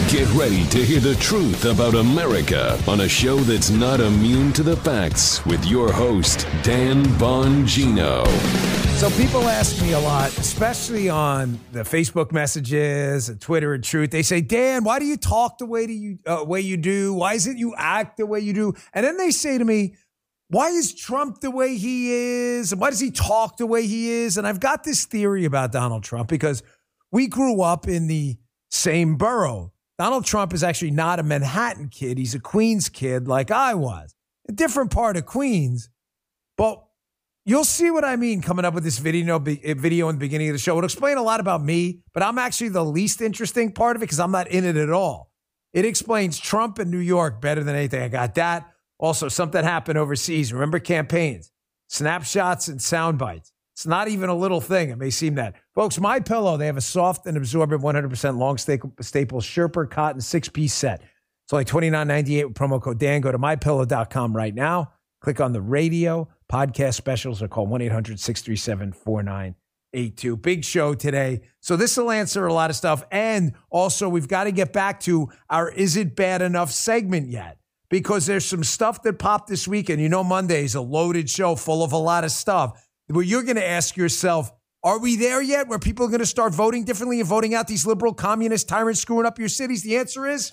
Get ready to hear the truth about America on a show that's not immune to the facts with your host, Dan Bongino. So people ask me a lot, especially on the Facebook messages and Twitter and Truth. They say, Dan, why do you talk the way you do? Why is it you act the way you do? And then they say to me, why is Trump the way he is? And why does he talk the way he is? And I've got this theory about Donald Trump because we grew up in the same borough. Donald Trump is actually not a Manhattan kid. He's a Queens kid like I was. A different part of Queens. But you'll see what I mean coming up with this video in the beginning of the show. It'll explain a lot about me, but I'm actually the least interesting part of it because I'm not in it at all. It explains Trump and New York better than anything. I got that. Also, something happened overseas. Remember campaigns, snapshots, and sound bites. It's not even a little thing. It may seem that. Folks, MyPillow, they have a soft and absorbent 100% long staple Sherpa cotton 6-piece set. It's only $29.98 with promo code Dan. Go to MyPillow.com right now. Click on the radio, podcast specials, or call 1-800-637-4982. Big show today. So this will answer a lot of stuff. And also, we've got to get back to our Is It Bad Enough segment yet? Because there's some stuff that popped this weekend. You know, Monday is a loaded show full of a lot of stuff where you're going to ask yourself, are we there yet where people are going to start voting differently and voting out these liberal communist tyrants screwing up your cities? The answer is,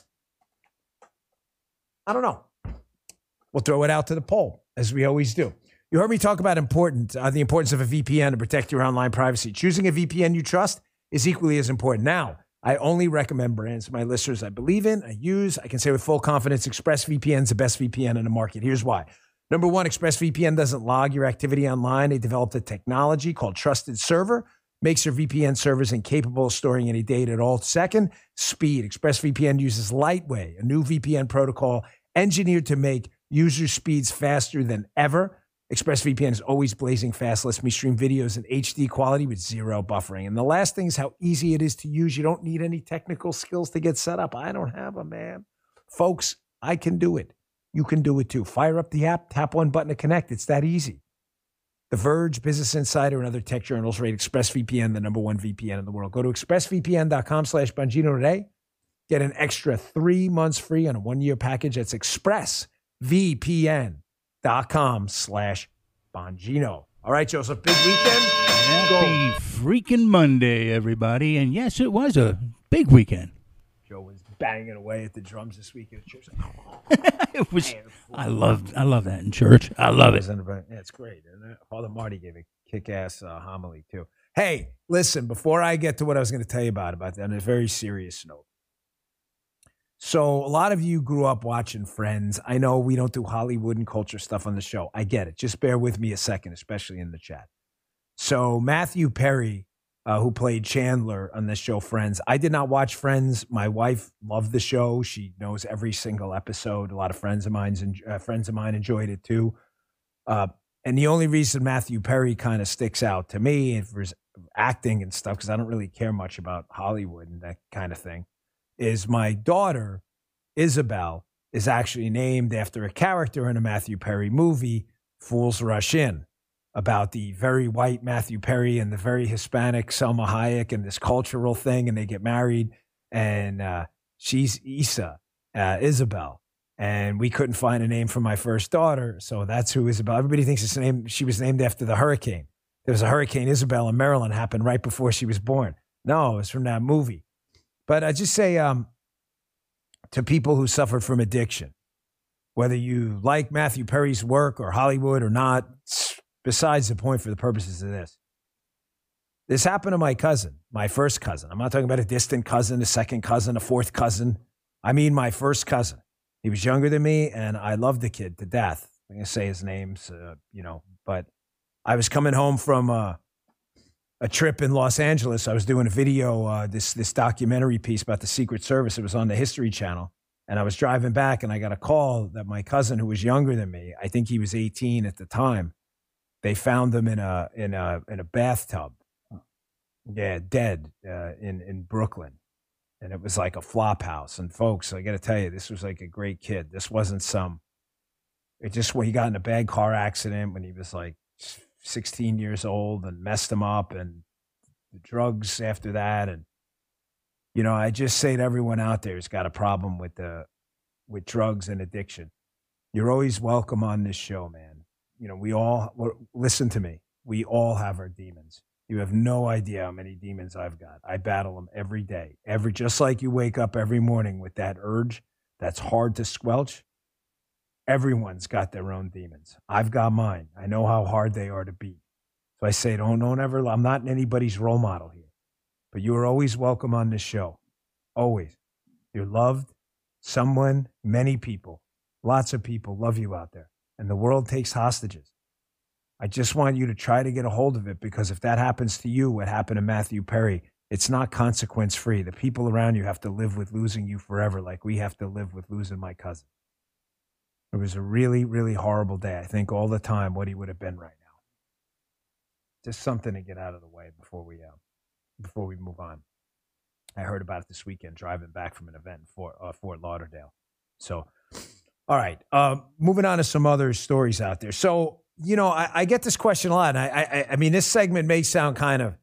I don't know. We'll throw it out to the poll, as we always do. You heard me talk about the importance of a VPN to protect your online privacy. Choosing a VPN you trust is equally as important. Now, I only recommend brands my listeners I believe in, I use. I can say with full confidence, ExpressVPN is the best VPN in the market. Here's why. Number one, ExpressVPN doesn't log your activity online. They developed a technology called Trusted Server, makes your VPN servers incapable of storing any data at all. Second, speed. ExpressVPN uses Lightway, a new VPN protocol engineered to make user speeds faster than ever. ExpressVPN is always blazing fast, lets me stream videos in HD quality with zero buffering. And the last thing is how easy it is to use. You don't need any technical skills to get set up. I don't have them, man. Folks, I can do it. You can do it too. Fire up the app, tap one button to connect. It's that easy. The Verge, Business Insider, and other tech journals rate ExpressVPN the number one VPN in the world. Go to expressvpn.com/Bongino today. Get an extra 3 months free on a 1-year package. That's expressvpn.com/Bongino. All right, Joseph, big weekend. Happy freaking Monday, everybody. And yes, it was a big weekend. Joe was banging away at the drums this weekend at church. It was. I love that in church. I love it. Yeah, it's great. And Father Marty gave a kick-ass homily, too. Hey, listen, before I get to what I was going to tell you about that, on a very serious note. So a lot of you grew up watching Friends. I know we don't do Hollywood and culture stuff on the show. I get it. Just bear with me a second, especially in the chat. So Matthew Perry, who played Chandler on this show, Friends. I did not watch Friends. My wife loved the show. She knows every single episode. A lot of friends of mine enjoyed it too. And the only reason Matthew Perry kind of sticks out to me for his acting and stuff, because I don't really care much about Hollywood and that kind of thing, is my daughter, Isabel, is actually named after a character in a Matthew Perry movie, Fools Rush In, about the very white Matthew Perry and the very Hispanic Selma Hayek and this cultural thing, and they get married, and she's Isabel. And we couldn't find a name for my first daughter, so that's who Isabel. Everybody thinks she was named after the hurricane. There was a Hurricane Isabel in Maryland, happened right before she was born. No, it was from that movie. But I just say to people who suffered from addiction, whether you like Matthew Perry's work or Hollywood or not, besides the point for the purposes of this. This happened to my cousin, my first cousin. I'm not talking about a distant cousin, a second cousin, a fourth cousin. I mean my first cousin. He was younger than me, and I loved the kid to death. I'm going to say his names, but I was coming home from a trip in Los Angeles. I was doing a video, this documentary piece about the Secret Service. It was on the History Channel. And I was driving back, and I got a call that my cousin, who was younger than me, I think he was 18 at the time, they found him in a bathtub. Yeah, dead in Brooklyn. And it was like a flop house. And folks, I got to tell you, this was like a great kid. This wasn't he got in a bad car accident when he was like 16 years old and messed him up, and the drugs after that. And, I just say to everyone out there who's got a problem with drugs and addiction, you're always welcome on this show, man. Listen to me. We all have our demons. You have no idea how many demons I've got. I battle them every day. Just like you wake up every morning with that urge that's hard to squelch, everyone's got their own demons. I've got mine. I know how hard they are to beat. So I say, don't ever, I'm not anybody's role model here, but you are always welcome on this show. Always. You're loved. Many people, lots of people love you out there, and the world takes hostages. I just want you to try to get a hold of it, because if that happens to you, what happened to Matthew Perry, it's not consequence-free. The people around you have to live with losing you forever, like we have to live with losing my cousin. It was a really, really horrible day. I think all the time what he would have been right now. Just something to get out of the way before we move on. I heard about it this weekend driving back from an event in Fort Lauderdale. So, all right, moving on to some other stories out there. So, I get this question a lot. And I mean, this segment may sound kind of,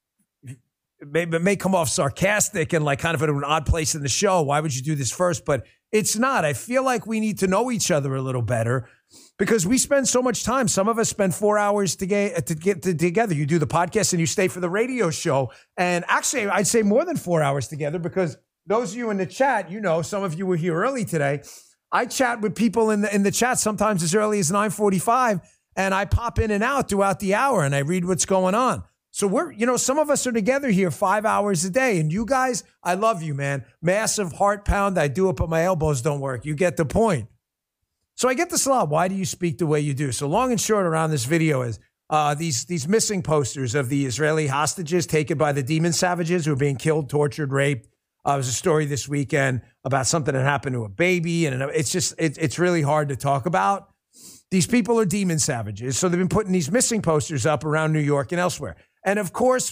it may come off sarcastic and like kind of at an odd place in the show. Why would you do this first? But it's not. I feel like we need to know each other a little better, because we spend so much time. Some of us spend 4 hours to get together. You do the podcast and you stay for the radio show. And actually, I'd say more than 4 hours together, because those of you in the chat, some of you were here early today. I chat with people in the chat sometimes as early as 9:45. And I pop in and out throughout the hour and I read what's going on. So some of us are together here 5 hours a day. And you guys, I love you, man. Massive heart pound. I do it, but my elbows don't work. You get the point. So I get this a lot. Why do you speak the way you do? So long and short around this video is these missing posters of the Israeli hostages taken by the demon savages who are being killed, tortured, raped. There was a story this weekend about something that happened to a baby. And it's really hard to talk about. These people are demon savages. So they've been putting these missing posters up around New York and elsewhere. And of course,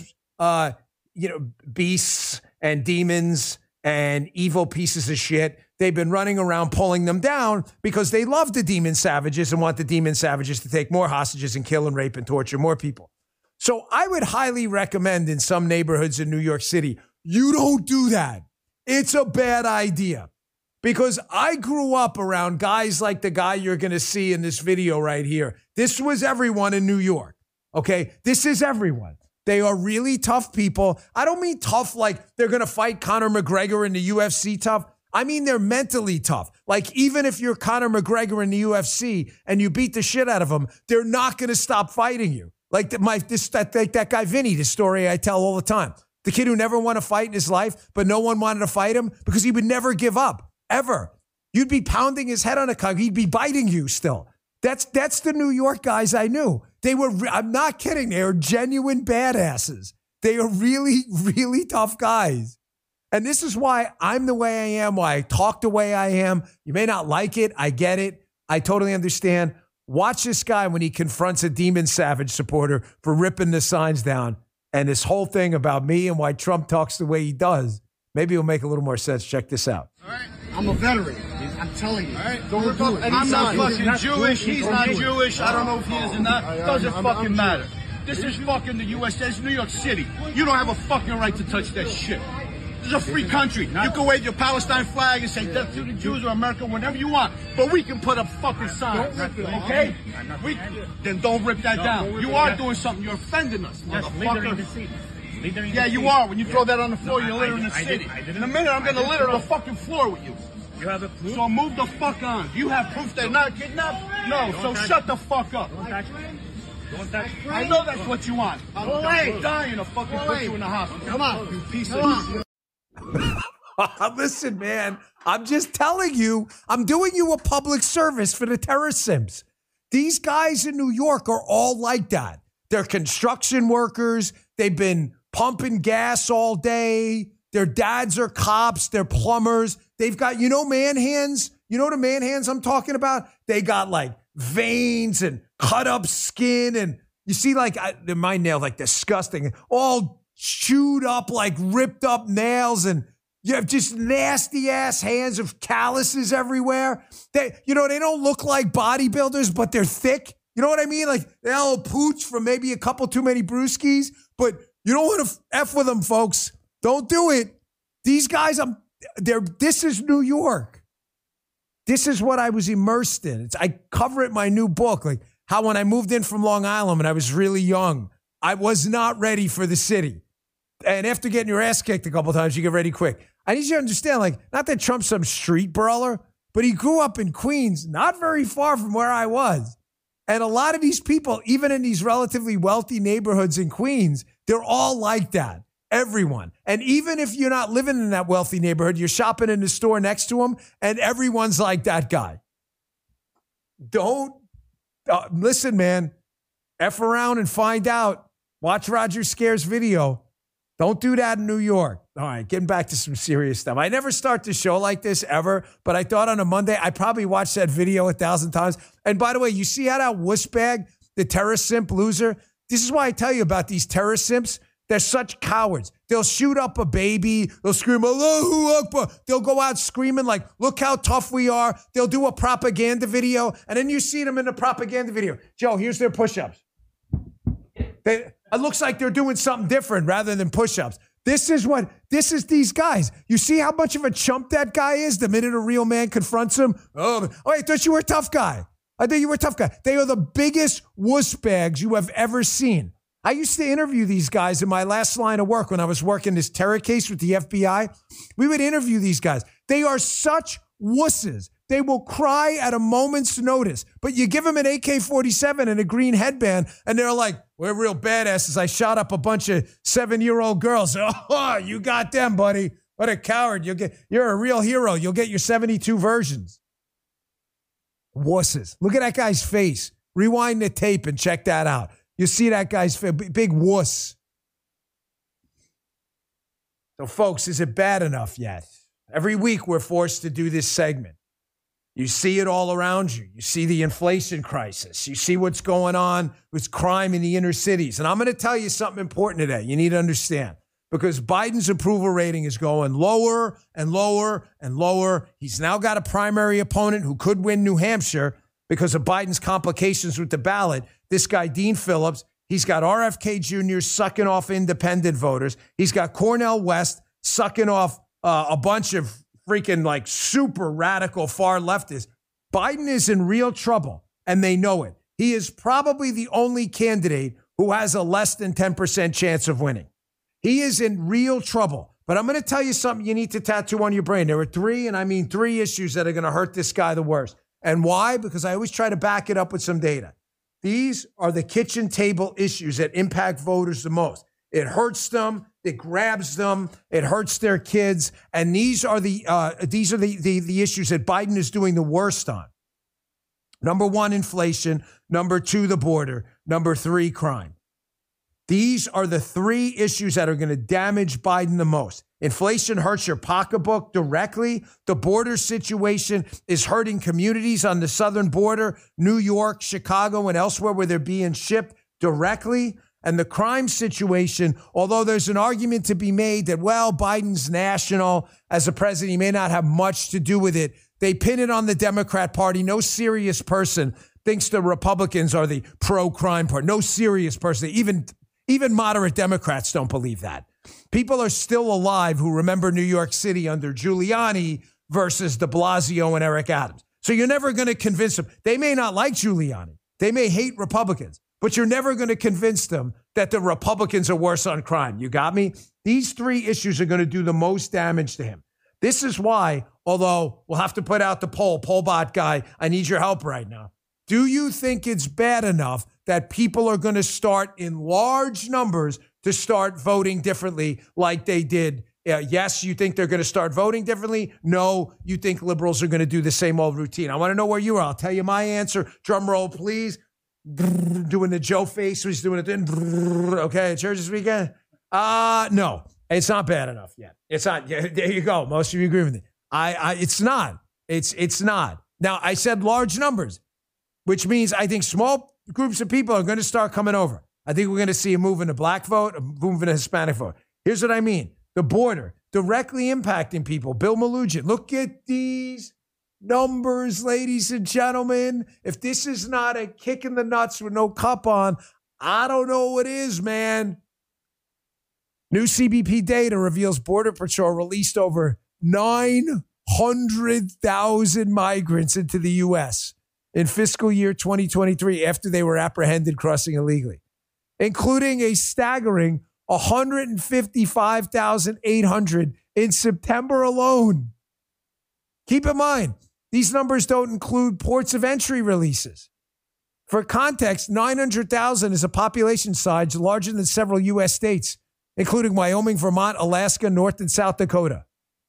beasts and demons and evil pieces of shit, they've been running around pulling them down because they love the demon savages and want the demon savages to take more hostages and kill and rape and torture more people. So I would highly recommend in some neighborhoods in New York City, you don't do that. It's a bad idea. Because I grew up around guys like the guy you're going to see in this video right here. This was everyone in New York, okay? This is everyone. They are really tough people. I don't mean tough like they're going to fight Conor McGregor in the UFC tough. I mean they're mentally tough. Like even if you're Conor McGregor in the UFC and you beat the shit out of them, they're not going to stop fighting you. Like that guy Vinny, the story I tell all the time. The kid who never won a fight in his life, but no one wanted to fight him because he would never give up. Ever. You'd be pounding his head on a car. He'd be biting you still. That's the New York guys I knew. I'm not kidding. They are genuine badasses. They are really, really tough guys. And this is why I'm the way I am, why I talk the way I am. You may not like it. I get it. I totally understand. Watch this guy when he confronts a demon savage supporter for ripping the signs down. And this whole thing about me and why Trump talks the way he does. Maybe it'll make a little more sense. Check this out. All right. I'm a veteran. I'm telling you. All right. Don't do it. I'm not fucking Jewish. He's not Jewish. I don't know if he is or not. Doesn't fucking matter. This is fucking the USA. It's New York City. You don't have a fucking right to touch that shit. This is a free country. You can wave your Palestine flag and say death to the Jews or America whenever you want. But we can put up fucking signs. Okay? Then don't rip that down. You are doing something. You're offending us, motherfucker. Yeah, you are. When you throw that on the floor, you're littering the city. In a minute, I'm going to litter the fucking floor with you. You have a proof? So move the fuck on. Do you have proof they're not kidnapped? No, so shut the fuck up. Don't touch me. Don't touch me. I know that's what you want. I'm dying to fucking put you in the hospital. Come on, you piece of shit. Listen, man, I'm just telling you, I'm doing you a public service for the terror sims. These guys in New York are all like that. They're construction workers. They've been pumping gas all day. Their dads are cops. They're plumbers. They've got, man hands. You know the man hands I'm talking about? They got like veins and cut up skin. And you see my nails like disgusting, all chewed up, like ripped up nails. And you have just nasty ass hands of calluses everywhere. They don't look like bodybuilders, but they're thick. You know what I mean? Like they're all pooch from maybe a couple too many brewskis, but you don't want to F with them, folks. Don't do it. These guys, this is New York. This is what I was immersed in. I cover it in my new book, like how when I moved in from Long Island when I was really young, I was not ready for the city. And after getting your ass kicked a couple times, you get ready quick. I need you to understand, like, not that Trump's some street brawler, but he grew up in Queens, not very far from where I was. And a lot of these people, even in these relatively wealthy neighborhoods in Queens, they're all like that. Everyone. And even if you're not living in that wealthy neighborhood, you're shopping in the store next to them, and everyone's like that guy. Don't listen, man. F around and find out. Watch Roger Scare's video. Don't do that in New York. All right, getting back to some serious stuff. I never start the show like this ever, but I thought on a Monday, I probably watched that video 1,000 times. And by the way, you see how that wussbag, the terror simp loser, this is why I tell you about these terror simps. They're such cowards. They'll shoot up a baby. They'll scream, Allahu Akbar. They'll go out screaming like, look how tough we are. They'll do a propaganda video. And then you see them in the propaganda video. Joe, here's their push-ups. It looks like they're doing something different rather than push-ups. This is these guys. You see how much of a chump that guy is the minute a real man confronts him? Oh, I thought you were a tough guy. I thought you were a tough guy. They are the biggest wussbags you have ever seen. I used to interview these guys in my last line of work when I was working this terror case with the FBI. We would interview these guys. They are such wusses. They will cry at a moment's notice. But you give them an AK-47 and a green headband, and they're like, we're real badasses. I shot up a bunch of 7-year-old girls. Oh, you got them, buddy. What a coward. You're a real hero. You'll get your 72 versions. Wusses. Look at that guy's face. Rewind the tape and check that out. You see that guy's face. Big wuss. So, folks, is it bad enough yet? Every week we're forced to do this segment. You see it all around you. You see the inflation crisis. You see what's going on with crime in the inner cities. And I'm going to tell you something important today. You need to understand. Because Biden's approval rating is going lower and lower and lower. He's now got a primary opponent who could win New Hampshire because of Biden's complications with the ballot. This guy, Dean Phillips, he's got RFK Jr. sucking off independent voters. He's got Cornel West sucking off a bunch of freaking like super radical far leftists. Biden is in real trouble, and they know it. He is probably the only candidate who has a less than 10% chance of winning. He is in real trouble. But I'm going to tell you something you need to tattoo on your brain. There are three issues that are going to hurt this guy the worst. And why? Because I always try to back it up with some data. These are the kitchen table issues that impact voters the most. It hurts them. It grabs them. It hurts their kids. And these are the issues that Biden is doing the worst on. Number one, inflation. Number two, the border. Number three, crime. These are the three issues that are going to damage Biden the most. Inflation hurts your pocketbook directly. The border situation is hurting communities on the southern border, New York, Chicago, and elsewhere where they're being shipped directly. And the crime situation, although there's an argument to be made that, well, Biden's national as a president, he may not have much to do with it. They pin it on the Democrat Party. No serious person thinks the Republicans are the pro-crime party. No serious person. Even moderate Democrats don't believe that. People are still alive who remember New York City under Giuliani versus de Blasio and Eric Adams. So you're never going to convince them. They may not like Giuliani. They may hate Republicans. But you're never going to convince them that the Republicans are worse on crime. You got me? These three issues are going to do the most damage to him. This is why, although we'll have to put out the pollbot guy, I need your help right now. Do you think it's bad enough that people are going to start in large numbers to start voting differently like they did? Yes, you think they're going to start voting differently? No, you think liberals are going to do the same old routine. I want to know where you are. I'll tell you my answer. Drum roll, please. Doing the Joe face. He's doing it then. Okay, at church this weekend? No, it's not bad enough yet. It's not. Yeah, there you go. Most of you agree with me. It's not. It's not. Now, I said large numbers, which means I think small groups of people are going to start coming over. I think we're going to see a move in the black vote, a move in the Hispanic vote. Here's what I mean. The border directly impacting people. Bill Malugin. Look at these numbers, ladies and gentlemen. If this is not a kick in the nuts with no cup on, I don't know what is, man. New CBP data reveals Border Patrol released over 900,000 migrants into the U.S. in fiscal year 2023 after they were apprehended crossing illegally, including a staggering 155,800 in September alone. Keep in mind, these numbers don't include ports of entry releases. For context, 900,000 is a population size larger than several U.S. states, including Wyoming, Vermont, Alaska, North and South Dakota.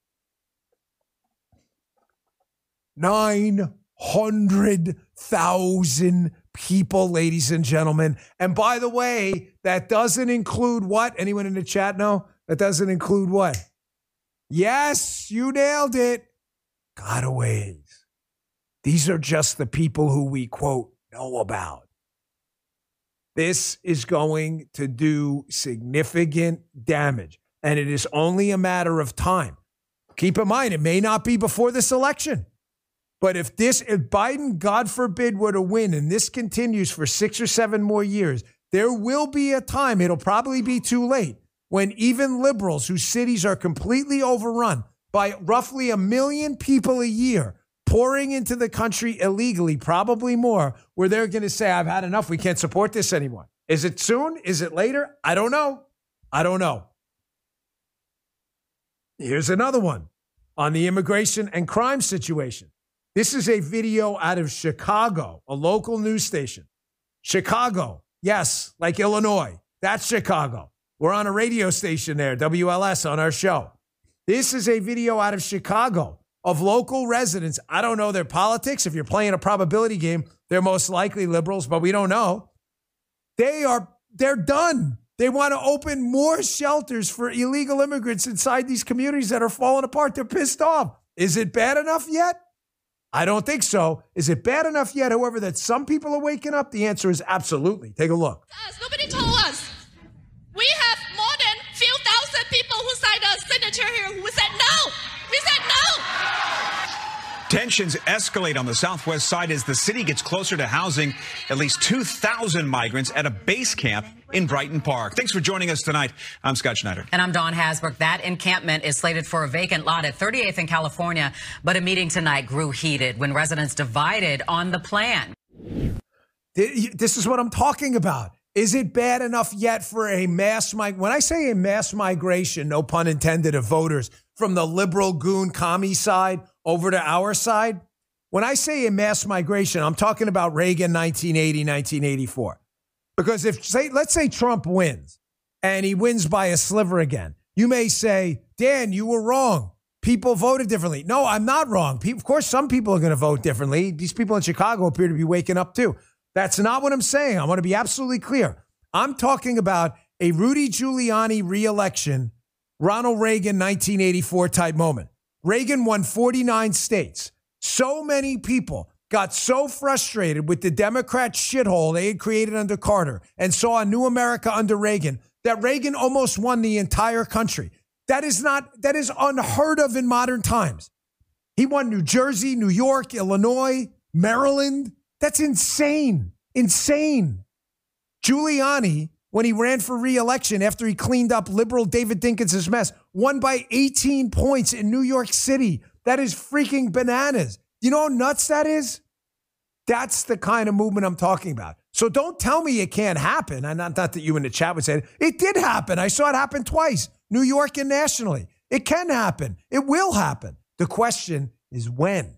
900,000 people, ladies and gentlemen. And by the way, that doesn't include what? Anyone in the chat know? That doesn't include what? Yes, you nailed it. Gotaways. These are just the people who we, quote, know about. This is going to do significant damage, and it is only a matter of time. Keep in mind, it may not be before this election, but if Biden, God forbid, were to win, and this continues for 6 or 7 more years, there will be a time, it'll probably be too late, when even liberals whose cities are completely overrun by roughly 1 million people a year pouring into the country illegally, probably more, where they're going to say, I've had enough. We can't support this anymore. Is it soon? Is it later? I don't know. Here's another one on the immigration and crime situation. This is a video out of Chicago, a local news station. Chicago, yes, like Illinois. That's Chicago. We're on a radio station there, WLS, on our show. This is a video out of Chicago of local residents. I don't know their politics. If you're playing a probability game, they're most likely liberals, but we don't know. They're done. They want to open more shelters for illegal immigrants inside these communities that are falling apart. They're pissed off. Is it bad enough yet? I don't think so. Is it bad enough yet, however, that some people are waking up? The answer is absolutely. Take a look. Nobody told us. We have more than a few thousand people who signed a signature here who said no. We said no. Tensions escalate on the southwest side as the city gets closer to housing at least 2,000 migrants at a base camp in Brighton Park. Thanks for joining us tonight. I'm Scott Schneider. And I'm Dawn Hasbrook. That encampment is slated for a vacant lot at 38th in California, but a meeting tonight grew heated when residents divided on the plan. This is what I'm talking about. Is it bad enough yet for a mass migration? When I say a mass migration, no pun intended, of voters from the liberal goon commie side over to our side, when I say a mass migration, I'm talking about Reagan 1980, 1984. Because let's say Trump wins and he wins by a sliver again, you may say, Dan, you were wrong. People voted differently. No, I'm not wrong. Of course, some people are going to vote differently. These people in Chicago appear to be waking up too. That's not what I'm saying. I want to be absolutely clear. I'm talking about a Rudy Giuliani re-election, Ronald Reagan 1984 type moment. Reagan won 49 states. So many people got so frustrated with the Democrat shithole they had created under Carter and saw a new America under Reagan that Reagan almost won the entire country. That is unheard of in modern times. He won New Jersey, New York, Illinois, Maryland. That's insane. Insane. Giuliani, when he ran for re-election after he cleaned up liberal David Dinkins' mess, won by 18 points in New York City. That is freaking bananas. You know how nuts that is? That's the kind of movement I'm talking about. So don't tell me it can't happen. And not that you in the chat would say it. It did happen. I saw it happen twice, New York and nationally. It can happen. It will happen. The question is when.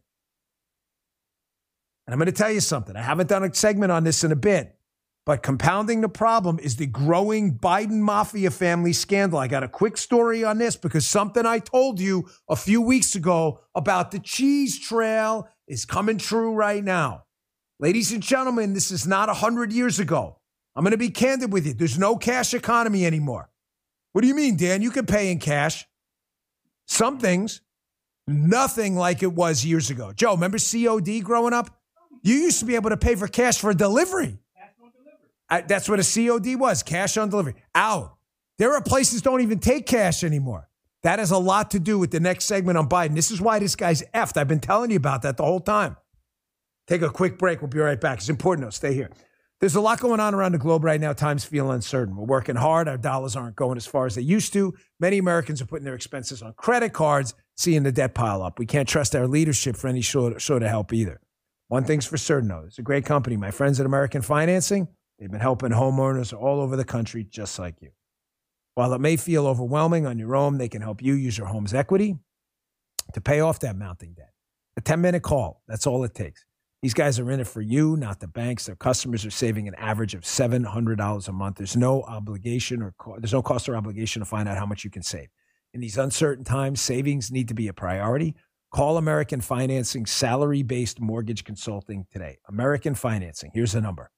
And I'm going to tell you something. I haven't done a segment on this in a bit, but compounding the problem is the growing Biden mafia family scandal. I got a quick story on this because something I told you a few weeks ago about the cheese trail is coming true right now. Ladies and gentlemen, this is not 100 years ago. I'm going to be candid with you. There's no cash economy anymore. What do you mean, Dan? You can pay in cash. Some things, nothing like it was years ago. Joe, remember COD growing up? You used to be able to pay for cash for a delivery. Cash on delivery. That's what a COD was, cash on delivery. Out. There are places don't even take cash anymore. That has a lot to do with the next segment on Biden. This is why this guy's effed. I've been telling you about that the whole time. Take a quick break. We'll be right back. It's important, though. Stay here. There's a lot going on around the globe right now. Times feel uncertain. We're working hard. Our dollars aren't going as far as they used to. Many Americans are putting their expenses on credit cards, seeing the debt pile up. We can't trust our leadership for any sort of help either. One thing's for certain, though. It's a great company. My friends at American Financing, they've been helping homeowners all over the country just like you. While it may feel overwhelming on your own, they can help you use your home's equity to pay off that mounting debt. A 10-minute call, that's all it takes. These guys are in it for you, not the banks. Their customers are saving an average of $700 a month. There's no obligation there's no cost or obligation to find out how much you can save. In these uncertain times, savings need to be a priority. Call American Financing salary-based mortgage consulting today. American Financing, here's the number,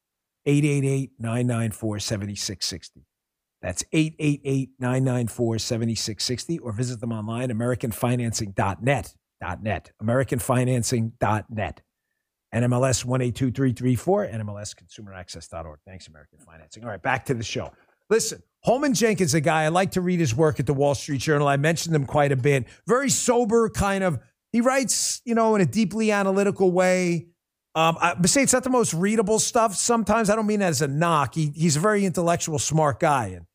888-994-7660. That's 888-994-7660, or visit them online, AmericanFinancing.net. AmericanFinancing.net. NMLS 182334, NMLSConsumerAccess.org. Thanks, American Financing. All right, back to the show. Listen, Holman Jenkins, a guy, I like to read his work at the Wall Street Journal. I mentioned him quite a bit. Very sober, kind of. He writes, in a deeply analytical way. But say it's not the most readable stuff. Sometimes I don't mean that as a knock. He's a very intellectual, smart guy. And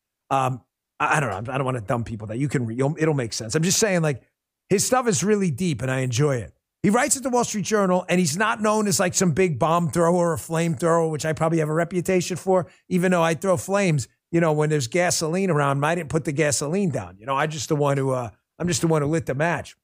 I don't know. I don't want to dumb people that you can read. It'll make sense. I'm just saying, like, his stuff is really deep, and I enjoy it. He writes at the Wall Street Journal, and he's not known as like some big bomb thrower or flamethrower, which I probably have a reputation for, even though I throw flames, when there's gasoline around. I didn't put the gasoline down. I'm just the one who lit the match.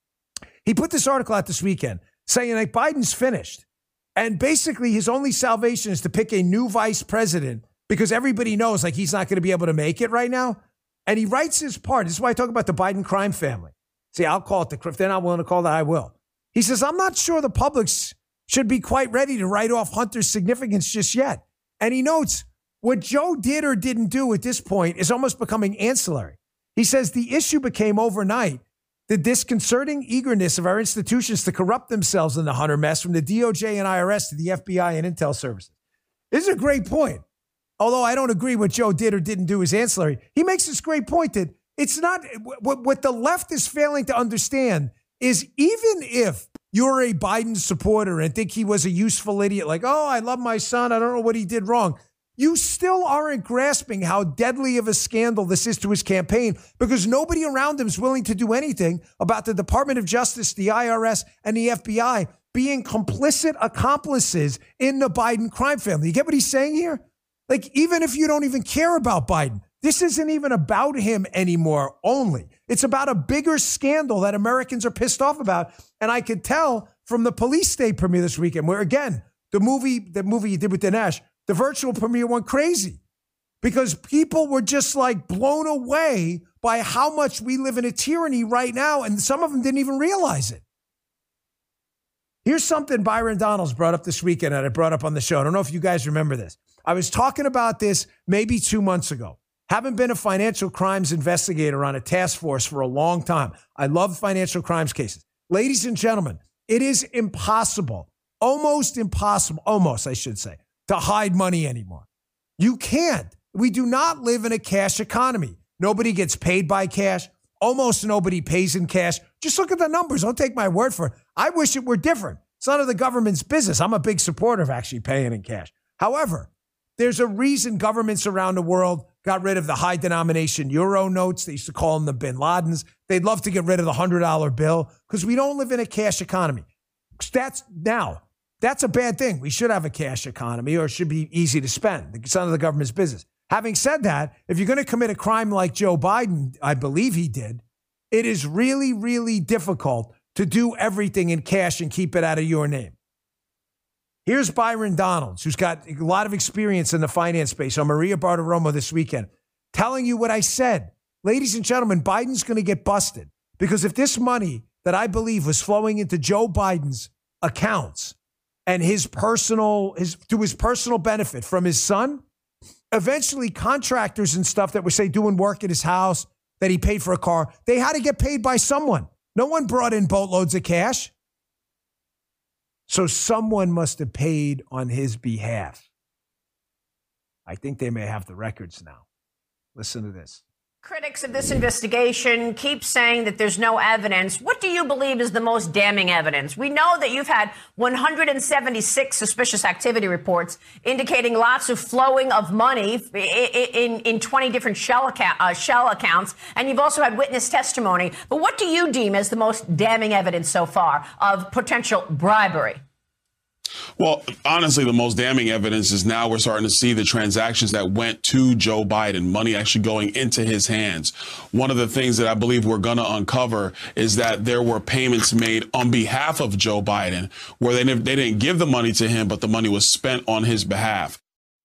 He put this article out this weekend saying like Biden's finished. And basically his only salvation is to pick a new vice president because everybody knows like he's not going to be able to make it right now. And he writes his part. This is why I talk about the Biden crime family. See, I'll call it if they're not willing to call that, I will. He says, I'm not sure the public should be quite ready to write off Hunter's significance just yet. And he notes what Joe did or didn't do at this point is almost becoming ancillary. He says the issue became overnight the disconcerting eagerness of our institutions to corrupt themselves in the Hunter mess, from the DOJ and IRS to the FBI and Intel services. This is a great point. Although I don't agree what Joe did or didn't do is ancillary. He makes this great point that it's not what the left is failing to understand is even if you're a Biden supporter and think he was a useful idiot, like, oh, I love my son, I don't know what he did wrong, you still aren't grasping how deadly of a scandal this is to his campaign, because nobody around him is willing to do anything about the Department of Justice, the IRS, and the FBI being complicit accomplices in the Biden crime family. You get what he's saying here? Like, even if you don't even care about Biden, this isn't even about him anymore only. It's about a bigger scandal that Americans are pissed off about. And I could tell from the Police State premiere this weekend, where, again, the movie he did with Dinesh, the virtual premiere went crazy because people were just like blown away by how much we live in a tyranny right now. And some of them didn't even realize it. Here's something Byron Donalds brought up this weekend and I brought up on the show. I don't know if you guys remember this. I was talking about this maybe 2 months ago. Haven't been a financial crimes investigator on a task force for a long time. I love financial crimes cases. Ladies and gentlemen, it is impossible, almost impossible, I should say, to hide money anymore. You can't. We do not live in a cash economy. Nobody gets paid by cash. Almost nobody pays in cash. Just look at the numbers. Don't take my word for it. I wish it were different. It's none of the government's business. I'm a big supporter of actually paying in cash. However, there's a reason governments around the world got rid of the high denomination euro notes. They used to call them the bin Ladens. They'd love to get rid of the $100 bill because we don't live in a cash economy. That's a bad thing. We should have a cash economy, or it should be easy to spend. It's none of the government's business. Having said that, if you're going to commit a crime like Joe Biden, I believe he did, it is really, really difficult to do everything in cash and keep it out of your name. Here's Byron Donalds, who's got a lot of experience in the finance space, on Maria Bartiromo this weekend, telling you what I said. Ladies and gentlemen, Biden's going to get busted because if this money that I believe was flowing into Joe Biden's accounts and to his personal benefit from his son, eventually contractors and stuff that were, say, doing work at his house, that he paid for a car, they had to get paid by someone. No one brought in boatloads of cash. So someone must have paid on his behalf. I think they may have the records now. Listen to this. Critics of this investigation keep saying that there's no evidence. What do you believe is the most damning evidence? We know that you've had 176 suspicious activity reports indicating lots of flowing of money in 20 different shell accounts, and you've also had witness testimony. But what do you deem as the most damning evidence so far of potential bribery? Well, honestly, the most damning evidence is now we're starting to see the transactions that went to Joe Biden, money actually going into his hands. One of the things that I believe we're going to uncover is that there were payments made on behalf of Joe Biden where they didn't give the money to him, but the money was spent on his behalf.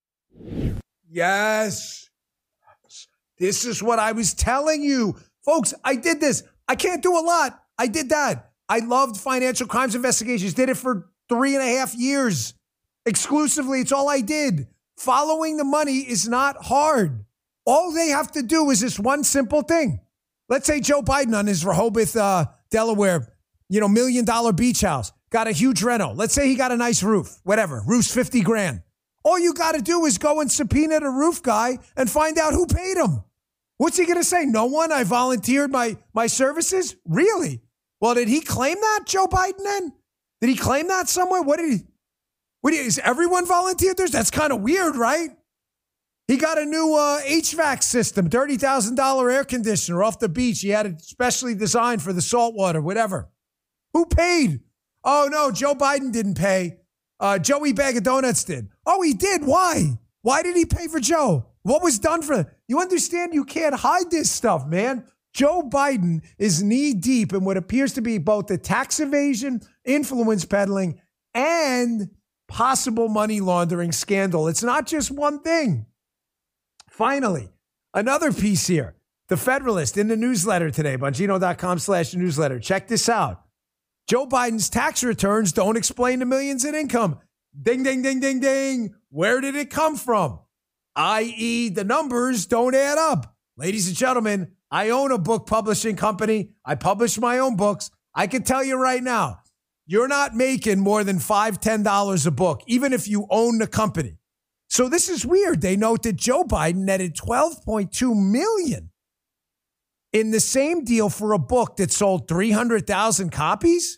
Yes. This is what I was telling you. Folks, I did this. I can't do a lot. I did that. I loved financial crimes investigations. Did it for 3.5 years exclusively. It's all I did. Following the money is not hard. All they have to do is this one simple thing. Let's say Joe Biden on his Rehoboth, Delaware, $1 million beach house, got a huge reno. Let's say he got a nice roof, whatever, roof's $50,000. All you got to do is go and subpoena the roof guy and find out who paid him. What's he going to say? No one? I volunteered my services? Really? Well, did he claim that, Joe Biden, then? Did he claim that somewhere? Is everyone volunteered theirs? That's kind of weird, right? He got a new HVAC system, $30,000 air conditioner off the beach. He had it specially designed for the salt water, whatever. Who paid? Oh, no, Joe Biden didn't pay. Joey Bag of Donuts did. Oh, he did. Why? Why did he pay for Joe? What was done for him? You understand? You can't hide this stuff, man. Joe Biden is knee deep in what appears to be both the tax evasion, influence peddling, and possible money laundering scandal. It's not just one thing. Finally, another piece here. The Federalist in the newsletter today, Bongino.com/newsletter. Check this out. Joe Biden's tax returns don't explain the millions in income. Ding, ding, ding, ding, ding. Where did it come from? I.e., the numbers don't add up. Ladies and gentlemen, I own a book publishing company. I publish my own books. I can tell you right now, you're not making more than $5, $10 a book, even if you own the company. So this is weird. They note that Joe Biden netted $12.2 million in the same deal for a book that sold 300,000 copies.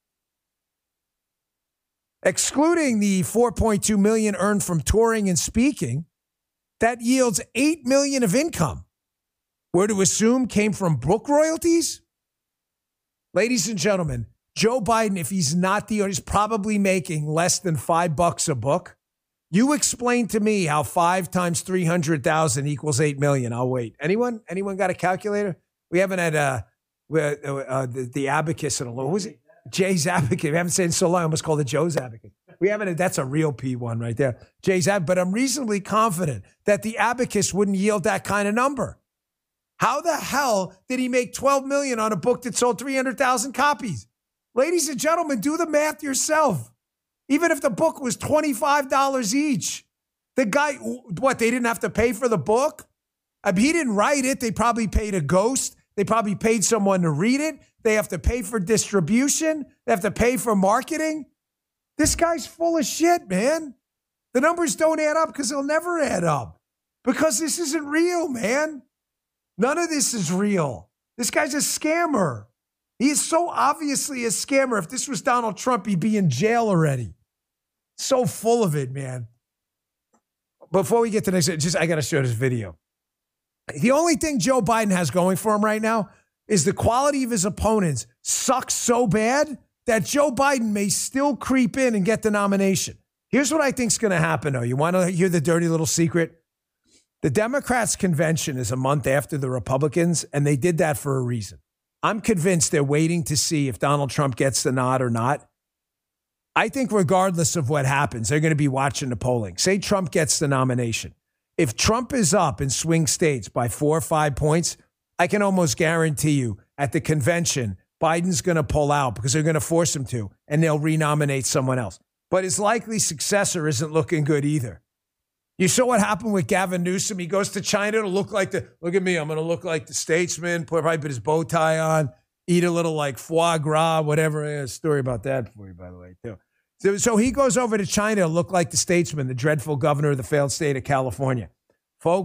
Excluding the $4.2 million earned from touring and speaking, that yields $8 million of income. We're to assume came from book royalties? Ladies and gentlemen, Joe Biden, if he's not the owner, is probably making less than $5 a book. You explain to me how 5 times 300,000 equals 8 million. I'll wait. Anyone got a calculator? We haven't had the abacus in a long. Who was it? Jay's abacus. We haven't said it so long. I almost called it Joe's abacus. We haven't. That's a real P1 right there. Jay's abacus. But I'm reasonably confident that the abacus wouldn't yield that kind of number. How the hell did he make $12 million on a book that sold 300,000 copies? Ladies and gentlemen, do the math yourself. Even if the book was $25 each, the guy, what, they didn't have to pay for the book? He didn't write it. They probably paid a ghost. They probably paid someone to read it. They have to pay for distribution. They have to pay for marketing. This guy's full of shit, man. The numbers don't add up because they'll never add up. Because this isn't real, man. None of this is real. This guy's a scammer. He is so obviously a scammer. If this was Donald Trump, he'd be in jail already. So full of it, man. Before we get to the next, I got to show this video. The only thing Joe Biden has going for him right now is the quality of his opponents sucks so bad that Joe Biden may still creep in and get the nomination. Here's what I think is going to happen, though. You want to hear the dirty little secret? The Democrats' convention is a month after the Republicans, and they did that for a reason. I'm convinced they're waiting to see if Donald Trump gets the nod or not. I think regardless of what happens, they're going to be watching the polling. Say Trump gets the nomination. If Trump is up in swing states by 4 or 5 points, I can almost guarantee you at the convention, Biden's going to pull out because they're going to force him to, and they'll renominate someone else. But his likely successor isn't looking good either. You saw what happened with Gavin Newsom. He goes to China to look at me, I'm going to look like the statesman, probably put his bow tie on, eat a little like foie gras, whatever. I have a story about that for you, by the way, too. So he goes over to China to look like the statesman, the dreadful governor of the failed state of California. Folks,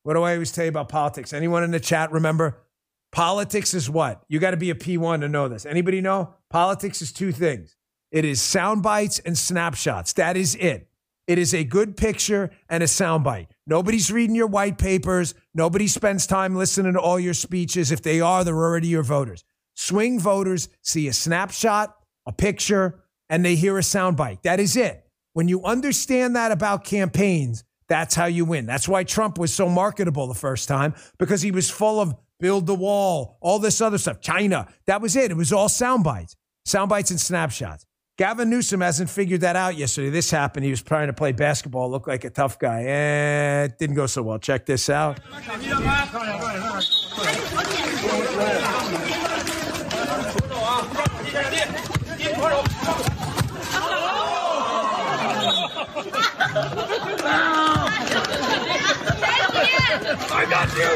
What do I always tell you about politics? Anyone in the chat remember? Politics is what? You got to be a P1 to know this. Anybody know? Politics is two things. It is sound bites and snapshots. That is it. It is a good picture and a soundbite. Nobody's reading your white papers. Nobody spends time listening to all your speeches. If they are, they're already your voters. Swing voters see a snapshot, a picture, and they hear a soundbite. That is it. When you understand that about campaigns, that's how you win. That's why Trump was so marketable the first time, because he was full of build the wall, all this other stuff, China. That was it. It was all soundbites and snapshots. Gavin Newsom hasn't figured that out yesterday. This happened. He was trying to play basketball, looked like a tough guy. It didn't go so well. Check this out. I got you.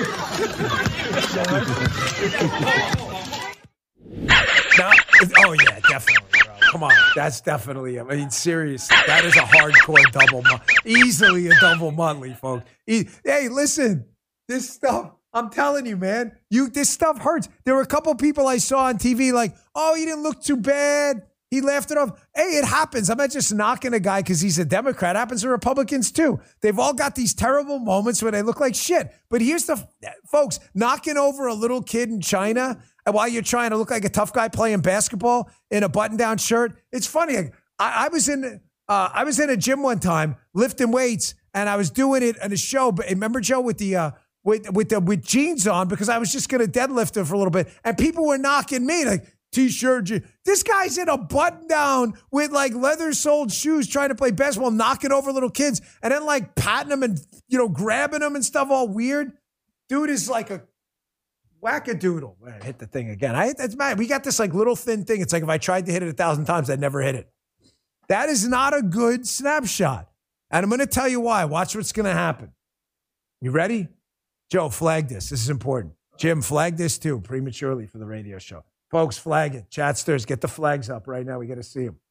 No, oh, yeah, definitely, bro. Come on. That's definitely, I mean, seriously, that is a hardcore double easily a double monthly, folks. Hey, listen, this stuff, I'm telling you, man, this stuff hurts. There were a couple people I saw on TV like, oh, he didn't look too bad. He laughed it off. Hey, it happens. I'm not just knocking a guy because he's a Democrat. It happens to Republicans too. They've all got these terrible moments where they look like shit. But here's the, folks, knocking over a little kid in China while you're trying to look like a tough guy playing basketball in a button-down shirt. It's funny. I was in a gym one time lifting weights, and I was doing it in a show. But remember, Joe, with the with jeans on, because I was just going to deadlift it for a little bit, and people were knocking me like, T-shirt. This guy's in a button down with like leather-soled shoes trying to play basketball, knocking over little kids, and then like patting them and, grabbing them and stuff all weird. Dude is like a wackadoodle. Man, hit the thing again. That's mad. We got this like little thin thing. It's like if I tried to hit it 1,000 times, I'd never hit it. That is not a good snapshot. And I'm going to tell you why. Watch what's going to happen. You ready? Joe, flag this. This is important. Jim, flag this too, prematurely for the radio show. Folks, flag it. Chatsters, get the flags up right now. We got to see him.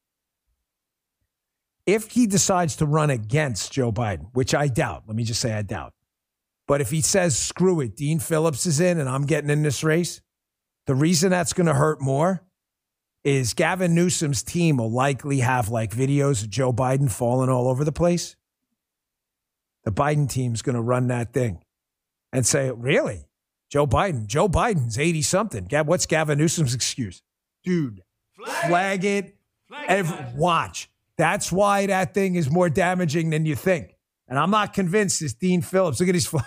If he decides to run against Joe Biden, which I doubt, let me just say I doubt. But if he says, screw it, Dean Phillips is in and I'm getting in this race, the reason that's going to hurt more is Gavin Newsom's team will likely have like videos of Joe Biden falling all over the place. The Biden team's going to run that thing and say, really? Joe Biden's 80-something. What's Gavin Newsom's excuse? Dude, flag it. Watch. That's why that thing is more damaging than you think. And I'm not convinced it's Dean Phillips. Look at his flag.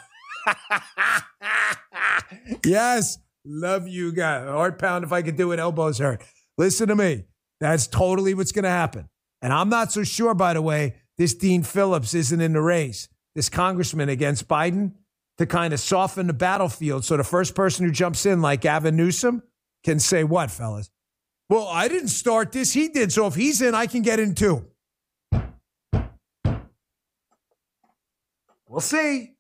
Yes. Love you guys. Heart pound if I could do it. Elbows hurt. Listen to me. That's totally what's going to happen. And I'm not so sure, by the way, this Dean Phillips isn't in the race. This congressman against Biden, to kind of soften the battlefield so the first person who jumps in, like Gavin Newsom, can say what, fellas? Well, I didn't start this. He did. So if he's in, I can get in too. We'll see.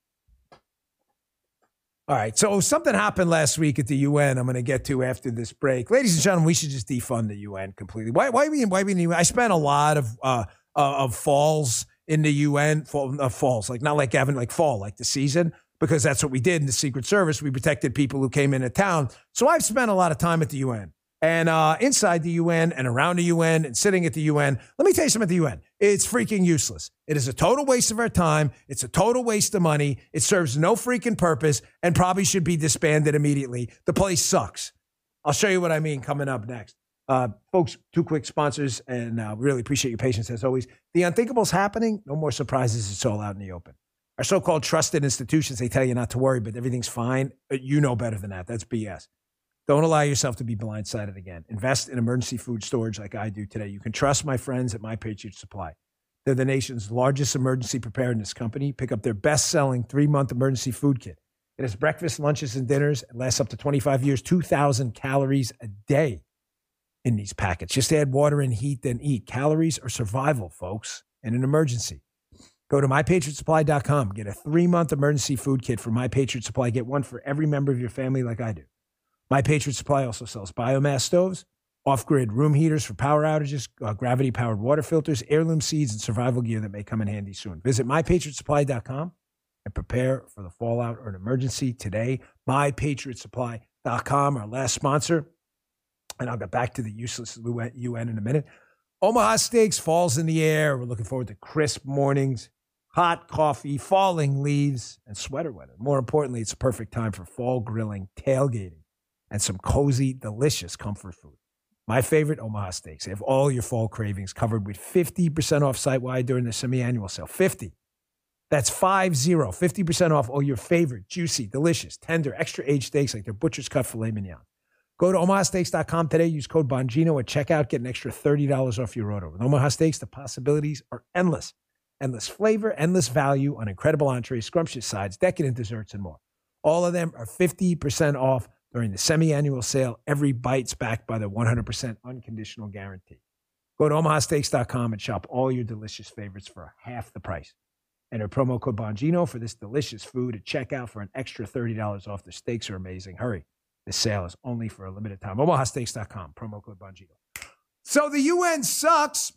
All right. So something happened last week at the UN I'm going to get to after this break. Ladies and gentlemen, we should just defund the UN completely. Why we in the UN? I spent a lot of falls in the UN, falls, like not like Gavin, like fall, like the season, because that's what we did in the Secret Service. We protected people who came into town. So I've spent a lot of time at the UN and inside the UN and around the UN and sitting at the UN. Let me tell you something at the UN. It's freaking useless. It is a total waste of our time. It's a total waste of money. It serves no freaking purpose and probably should be disbanded immediately. The place sucks. I'll show you what I mean coming up next. Folks, two quick sponsors, and really appreciate your patience as always. The unthinkable's happening. No more surprises. It's all out in the open. Our so-called trusted institutions, they tell you not to worry, but everything's fine. You know better than that. That's BS. Don't allow yourself to be blindsided again. Invest in emergency food storage like I do today. You can trust my friends at My Patriot Supply. They're the nation's largest emergency preparedness company. Pick up their best-selling 3-month emergency food kit. It has breakfast, lunches, and dinners. It lasts up to 25 years, 2,000 calories a day in these packets. Just add water and heat, then eat. Calories are survival, folks, in an emergency. Go to MyPatriotSupply.com. Get a 3-month emergency food kit from My Patriot Supply. Get one for every member of your family like I do. My Patriot Supply also sells biomass stoves, off-grid room heaters for power outages, gravity-powered water filters, heirloom seeds, and survival gear that may come in handy soon. Visit MyPatriotSupply.com and prepare for the fallout or an emergency today. MyPatriotSupply.com, our last sponsor. And I'll get back to the useless UN in a minute. Omaha Steaks, fall's in the air. We're looking forward to crisp mornings, hot coffee, falling leaves, and sweater weather. More importantly, it's a perfect time for fall grilling, tailgating, and some cozy, delicious comfort food. My favorite, Omaha Steaks. They have all your fall cravings covered with 50% off site-wide during the semi-annual sale. 50. That's 50% off all your favorite, juicy, delicious, tender, extra-aged steaks like their butcher's cut filet mignon. Go to omahasteaks.com today. Use code Bongino at checkout. Get an extra $30 off your order. With Omaha Steaks, the possibilities are endless. Endless flavor, endless value on incredible entrees, scrumptious sides, decadent desserts, and more. All of them are 50% off during the semi-annual sale. Every bite's backed by the 100% unconditional guarantee. Go to omahasteaks.com and shop all your delicious favorites for half the price. Enter promo code Bongino for this delicious food at checkout for an extra $30 off. The steaks are amazing. Hurry. This sale is only for a limited time. omahasteaks.com, promo code Bongino. So the UN sucks.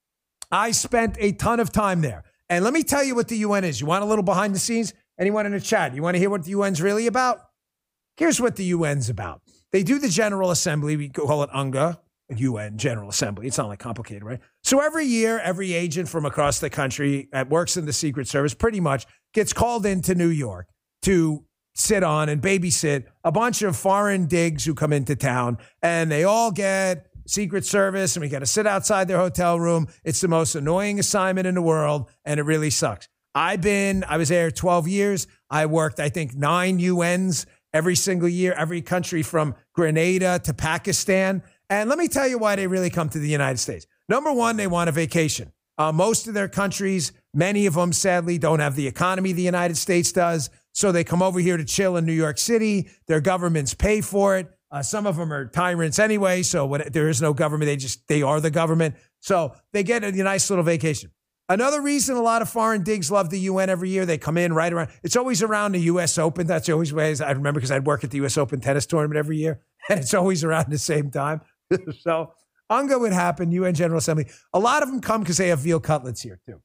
I spent a ton of time there. And let me tell you what the UN is. You want a little behind the scenes? Anyone in the chat? You want to hear what the UN's really about? Here's what the UN's about. They do the General Assembly. We call it UNGA, UN General Assembly. It's not like complicated, right? So every year, every agent from across the country that works in the Secret Service pretty much gets called into New York to sit on and babysit a bunch of foreign digs who come into town, and they all get Secret Service, and we got to sit outside their hotel room. It's the most annoying assignment in the world, and it really sucks. I was there 12 years. I worked, I think, 9 UNs every single year, every country from Grenada to Pakistan. And let me tell you why they really come to the United States. Number one, they want a vacation. Most of their countries, many of them, sadly, don't have the economy the United States does. So they come over here to chill in New York City. Their governments pay for it. Some of them are tyrants anyway. So when there is no government, they are the government. So they get a nice little vacation. Another reason a lot of foreign digs love the UN every year, they come in right around. It's always around the U.S. Open. That's always ways I remember because I'd work at the U.S. Open tennis tournament every year. And it's always around the same time. So UNGA would happen, UN General Assembly. A lot of them come because they have veal cutlets here too.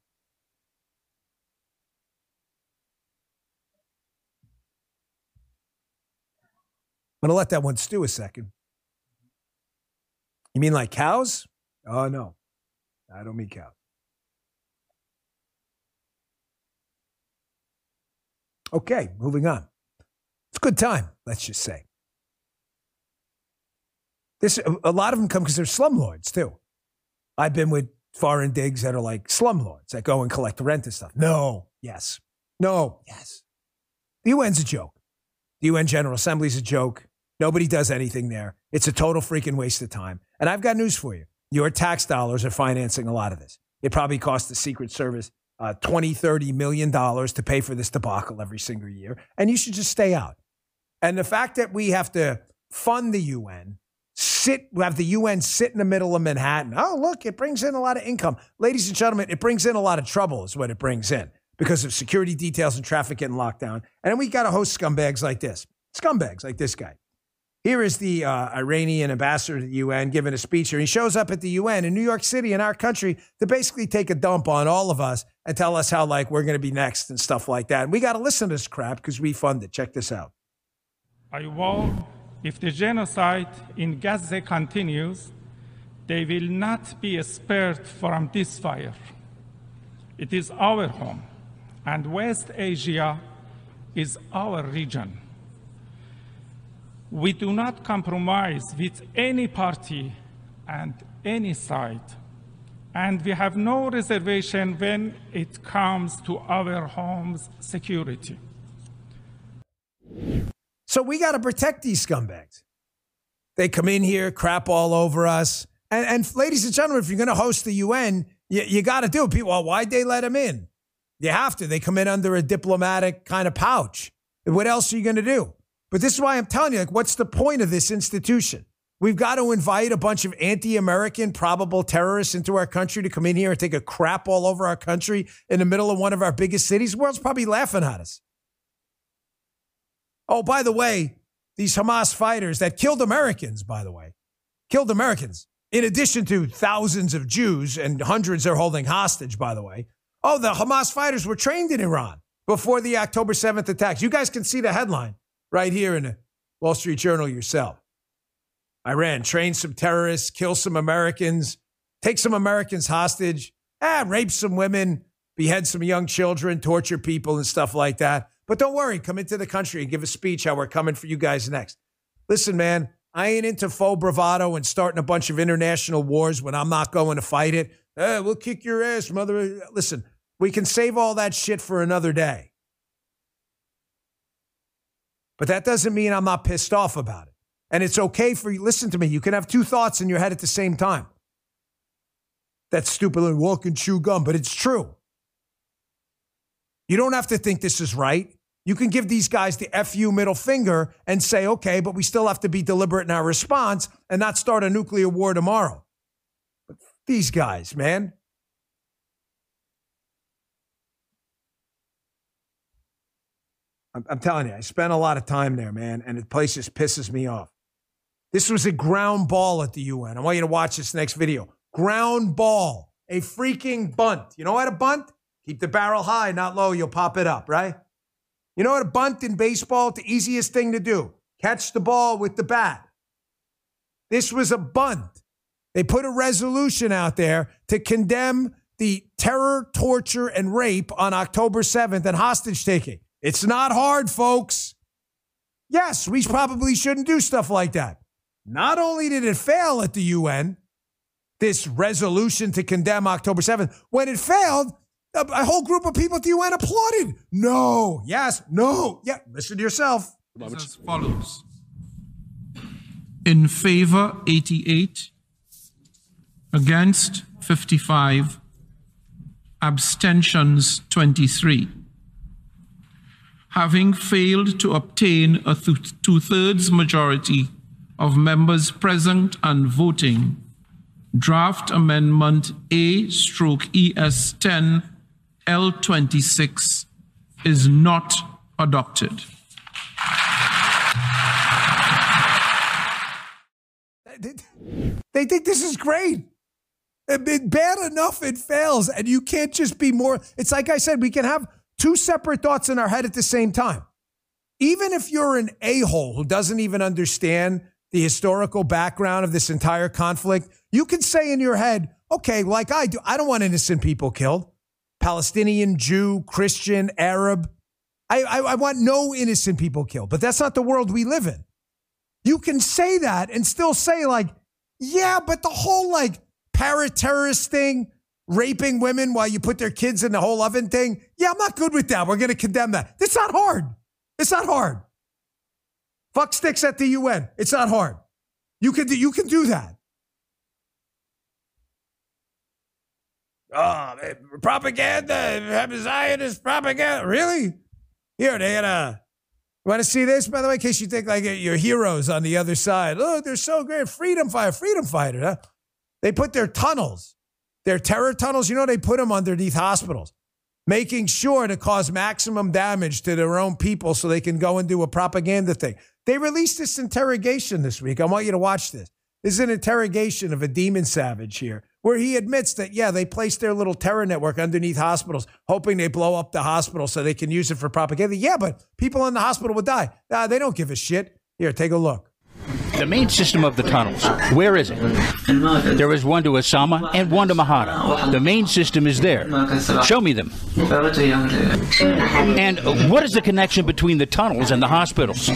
I'm going to let that one stew a second. You mean like cows? Oh, no. I don't mean cows. Okay, moving on. It's a good time, let's just say. A lot of them come because they're slumlords, too. I've been with foreign digs that are like slumlords that go and collect rent and stuff. No, yes. No, yes. The UN's a joke. The UN General Assembly's a joke. Nobody does anything there. It's a total freaking waste of time. And I've got news for you. Your tax dollars are financing a lot of this. It probably costs the Secret Service $20, $30 million to pay for this debacle every single year. And you should just stay out. And the fact that we have to fund the UN, have the UN sit in the middle of Manhattan. Oh, look, it brings in a lot of income. Ladies and gentlemen, it brings in a lot of trouble is what it brings in because of security details and traffic getting locked down. And then we got to host scumbags like this. Scumbags like this guy. Here is the Iranian ambassador to the UN giving a speech here. He shows up at the UN in New York City in our country to basically take a dump on all of us and tell us how, like, we're going to be next and stuff like that. And we got to listen to this crap because we fund it. Check this out. I warn, if the genocide in Gaza continues, they will not be spared from this fire. It is our home, and West Asia is our region. We do not compromise with any party and any side, and we have no reservation when it comes to our home's security. So we got to protect these scumbags. They come in here, crap all over us. And ladies and gentlemen, if you're going to host the UN, you got to do it. People, well, why'd they let them in? You have to. They come in under a diplomatic kind of pouch. What else are you going to do? But this is why I'm telling you, like, what's the point of this institution? We've got to invite a bunch of anti-American probable terrorists into our country to come in here and take a crap all over our country in the middle of one of our biggest cities. The world's probably laughing at us. Oh, by the way, these Hamas fighters that killed Americans, in addition to thousands of Jews and hundreds they're holding hostage, by the way. Oh, the Hamas fighters were trained in Iran. before the October 7th attacks. You guys can see the headline right here in the Wall Street Journal yourself. Iran trained some terrorists, kill some Americans, take some Americans hostage, rape some women, behead some young children, torture people and stuff like that. But don't worry, come into the country and give a speech how we're coming for you guys next. Listen, man, I ain't into faux bravado and starting a bunch of international wars when I'm not going to fight it. We'll kick your ass, mother. Listen, we can save all that shit for another day. But that doesn't mean I'm not pissed off about it. And it's okay for you. Listen to me. You can have two thoughts in your head at the same time. That's stupid, like walk and chew gum, but it's true. You don't have to think this is right. You can give these guys the FU middle finger and say, okay, but we still have to be deliberate in our response and not start a nuclear war tomorrow. But these guys, man. I'm telling you, I spent a lot of time there, man, and the place just pisses me off. This was a ground ball at the UN. I want you to watch this next video. Ground ball, a freaking bunt. You know how to bunt? Keep the barrel high, not low. You'll pop it up, right? You know how to bunt in baseball? It's the easiest thing to do. Catch the ball with the bat. This was a bunt. They put a resolution out there to condemn the terror, torture, and rape on October 7th and hostage taking. It's not hard, folks. Yes, we probably shouldn't do stuff like that. Not only did it fail at the UN, this resolution to condemn October 7th, when it failed, a whole group of people at the UN applauded. No, yes, no. Yeah, listen to yourself. As follows. In favor, 88. Against, 55. Abstentions, 23. Having failed to obtain a two-thirds majority of members present and voting, draft amendment A/ES10 L26 is not adopted. They think this is great. Bad enough it fails, and you can't just be more. It's like I said, we can have two separate thoughts in our head at the same time. Even if you're an a-hole who doesn't even understand the historical background of this entire conflict, you can say in your head, okay, like I do, I don't want innocent people killed. Palestinian, Jew, Christian, Arab. I want no innocent people killed, but that's not the world we live in. You can say that and still say like, yeah, but the whole like para-terrorist thing, raping women while you put their kids in the whole oven thing. Yeah, I'm not good with that. We're going to condemn that. It's not hard. It's not hard. Fuck sticks at the UN. It's not hard. You can do that. Oh, propaganda, Zionist propaganda. Really? Here, they gotta. Want to see this, by the way, in case you think like your heroes on the other side. Oh, they're so great. Freedom fighter, huh? They put their tunnels, their terror tunnels, they put them underneath hospitals, making sure to cause maximum damage to their own people so they can go and do a propaganda thing. They released this interrogation this week. I want you to watch this. This is an interrogation of a demon savage here, where he admits that, yeah, they placed their little terror network underneath hospitals, hoping they blow up the hospital so they can use it for propaganda. Yeah, but people in the hospital would die. They don't give a shit. Here, take a look. The main system of the tunnels, where is it? There is one to Osama and one to Mahada. The main system is there. Show me them. And what is the connection between the tunnels and the hospitals?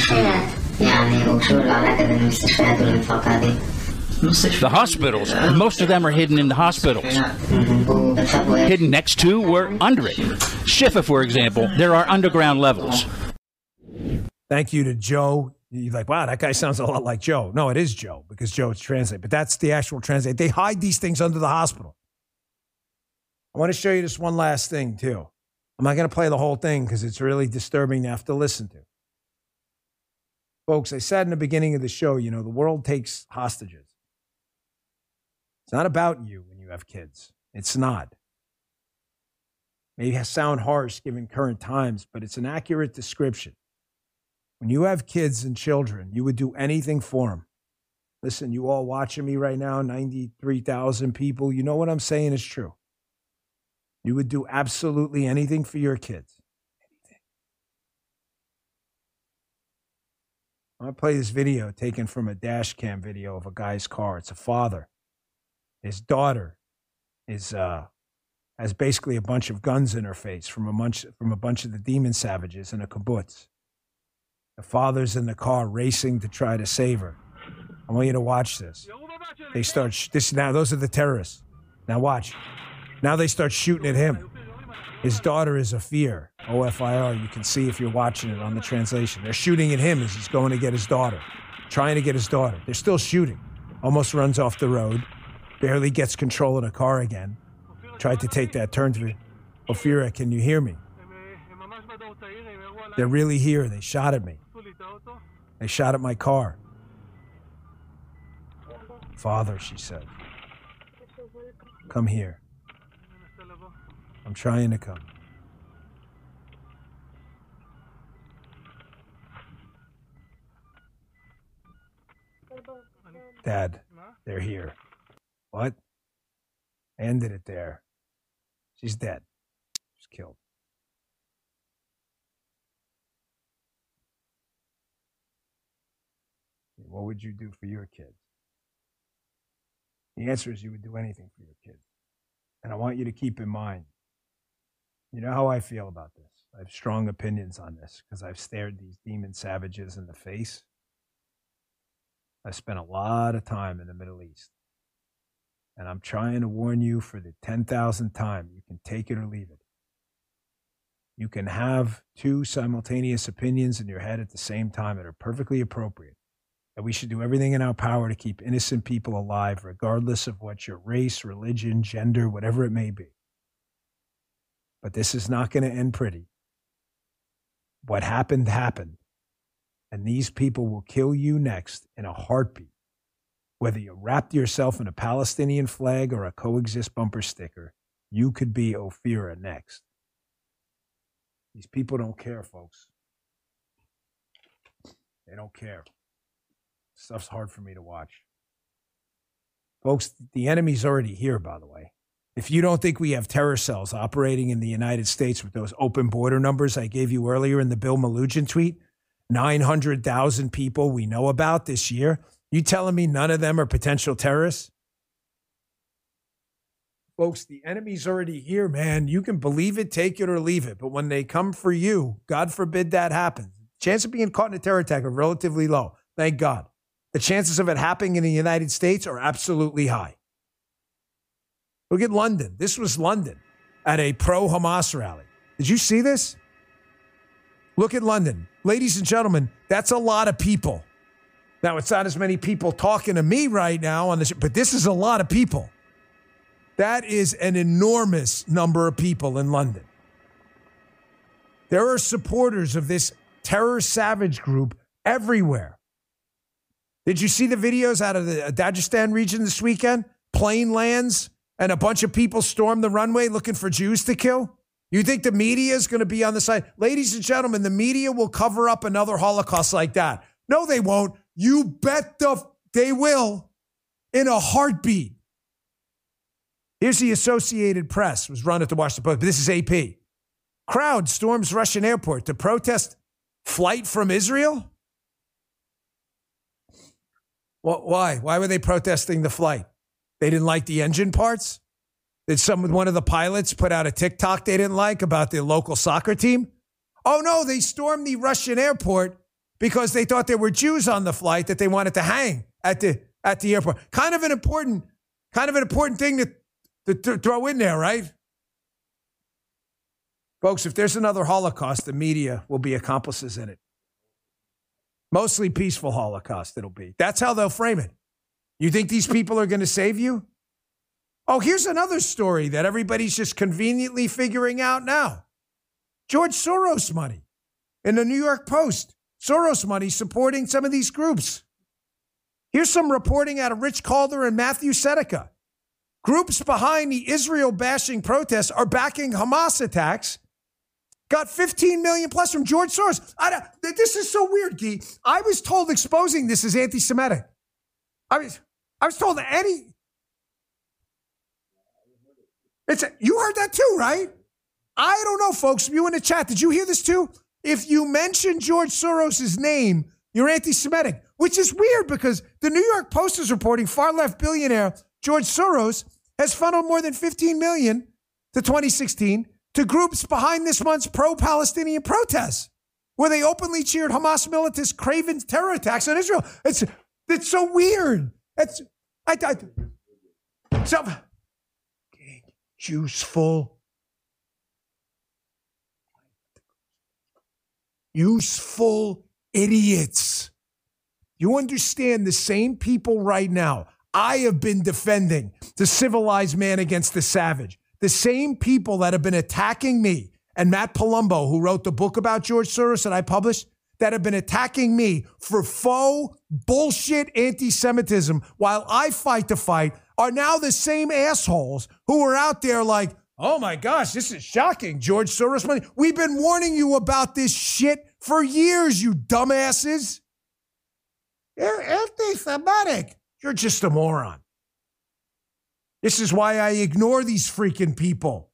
The hospitals, most of them are hidden in the hospitals. Hidden next to or under it. Shifa, for example, there are underground levels. Thank you to Joe. You're like, wow, that guy sounds a lot like Joe. No, it is Joe because Joe is translate, but that's the actual translate. They hide these things under the hospital. I want to show you this one last thing, too. I'm not going to play the whole thing because it's really disturbing to have to listen to. Folks, I said in the beginning of the show, the world takes hostages. It's not about you when you have kids. It's not. Maybe it sound harsh given current times, but it's an accurate description. When you have kids and children, you would do anything for them. Listen, you all watching me right now, 93,000 people, you know what I'm saying is true. You would do absolutely anything for your kids. I'm going to play this video taken from a dash cam video of a guy's car. It's a father. His daughter is has basically a bunch of guns in her face from a bunch of the demon savages in a kibbutz. The father's in the car racing to try to save her. I want you to watch this. They start now. Those are the terrorists. Now watch. Now they start shooting at him. His daughter is Ophir, O-F-I-R. You can see if you're watching it on the translation. They're shooting at him as he's going to get his daughter, trying to get his daughter. They're still shooting. Almost runs off the road. Barely gets control of the car again. Tried to take that turn to Ophira, can you hear me? They're really here. They shot at me. They shot at my car. Father, she said. Come here. I'm trying to come. Dad, they're here. What? I ended it there. She's dead. She's killed. What would you do for your kids? The answer is you would do anything for your kids. And I want you to keep in mind, you know how I feel about this. I have strong opinions on this because I've stared these demon savages in the face. I've spent a lot of time in the Middle East. And I'm trying to warn you for the 10,000th time, you can take it or leave it. You can have two simultaneous opinions in your head at the same time that are perfectly appropriate. That we should do everything in our power to keep innocent people alive, regardless of what your race, religion, gender, whatever it may be. But this is not going to end pretty. What happened, happened. And these people will kill you next in a heartbeat. Whether you wrapped yourself in a Palestinian flag or a coexist bumper sticker, you could be Ophira next. These people don't care, folks. They don't care. Stuff's hard for me to watch. Folks, the enemy's already here, by the way. If you don't think we have terror cells operating in the United States with those open border numbers I gave you earlier in the Bill Melugin tweet, 900,000 people we know about this year, you telling me none of them are potential terrorists? Folks, the enemy's already here, man. You can believe it, take it, or leave it. But when they come for you, God forbid that happens. Chance of being caught in a terror attack are relatively low. Thank God. The chances of it happening in the United States are absolutely high. Look at London. This was London at a pro-Hamas rally. Did you see this? Look at London. Ladies and gentlemen, that's a lot of people. Now, it's not as many people talking to me right now, on this, but this is a lot of people. That is an enormous number of people in London. There are supporters of this terror savage group everywhere. Did you see the videos out of the Dagestan region this weekend? Plane lands and a bunch of people storm the runway looking for Jews to kill? You think the media is going to be on the side? Ladies and gentlemen, the media will cover up another Holocaust like that. No, they won't. You bet they will in a heartbeat. Here's the Associated Press. It was run at the Washington Post, but this is AP. Crowd storms Russian airport to protest flight from Israel? Well, why? Why were they protesting the flight? They didn't like the engine parts? Did one of the pilots put out a TikTok they didn't like about the local soccer team? Oh, no, they stormed the Russian airport because they thought there were Jews on the flight that they wanted to hang at the airport. Kind of an important thing to throw in there, right? Folks, if there's another Holocaust, the media will be accomplices in it. Mostly peaceful Holocaust it'll be. That's how they'll frame it. You think these people are going to save you? Oh, here's another story that everybody's just conveniently figuring out now. George Soros money in the New York Post. Soros money supporting some of these groups. Here's some reporting out of Rich Calder and Matthew Seneca. Groups behind the Israel-bashing protests are backing Hamas attacks. Got 15 million plus from George Soros. This is so weird, Guy. I was told exposing this is anti-Semitic. I was told that you heard that too, right? I don't know, folks. You in the chat, did you hear this too? If you mention George Soros' name, you're anti-Semitic, which is weird because the New York Post is reporting far-left billionaire George Soros has funneled more than $15 million to 2016 to groups behind this month's pro-Palestinian protests, where they openly cheered Hamas militants' craven terror attacks on Israel. It's so weird. It's so useful idiots. You understand the same people right now I have been defending the civilized man against the savage. The same people that have been attacking me and Matt Palumbo, who wrote the book about George Soros that I published, that have been attacking me for faux bullshit anti-Semitism while I fight the fight, are now the same assholes who are out there like, oh my gosh, this is shocking, George Soros money. We've been warning you about this shit for years, you dumbasses. You're anti-Semitic. You're just a moron. This is why I ignore these freaking people.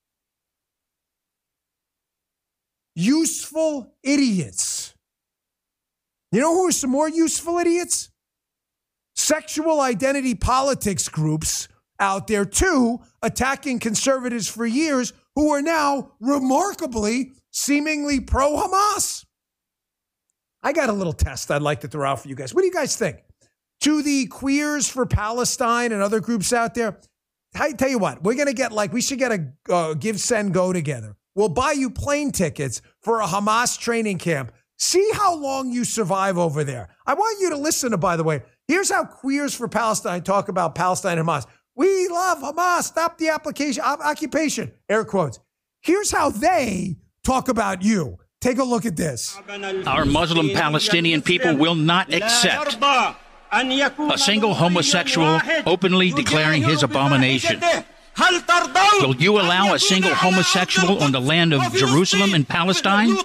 Useful idiots. You know who are some more useful idiots? Sexual identity politics groups out there too, attacking conservatives for years who are now remarkably, seemingly pro-Hamas. I got a little test I'd like to throw out for you guys. What do you guys think? To the Queers for Palestine and other groups out there, I tell you what, we should get a Give, Send, Go together. We'll buy you plane tickets for a Hamas training camp. See how long you survive over there. I want you to listen to, by the way, here's how Queers for Palestine talk about Palestine and Hamas. We love Hamas. Stop the occupation. Air quotes. Here's how they talk about you. Take a look at this. Our Muslim Palestinian people will not accept a single homosexual openly declaring his abomination. Will you allow a single homosexual on the land of Jerusalem and Palestine?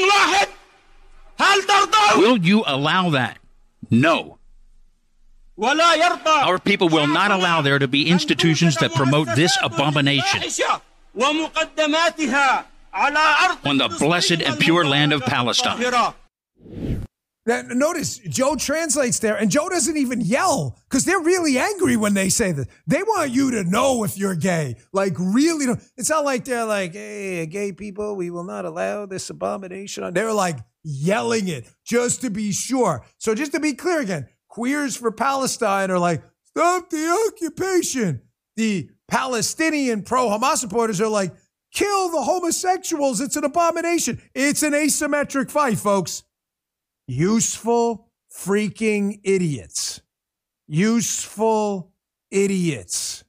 Will you allow that? No. Our people will not allow there to be institutions that promote this abomination on the blessed and pure land of Palestine. Now, notice Joe translates there, and Joe doesn't even yell because they're really angry when they say this. They want you to know if you're gay. Like, really. It's not like they're like, hey, gay people, we will not allow this abomination. They're like yelling it just to be sure. So just to be clear again, Queers for Palestine are like, stop the occupation. The Palestinian pro-Hamas supporters are like, kill the homosexuals. It's an abomination. It's an asymmetric fight, folks. Useful freaking idiots. Useful idiots.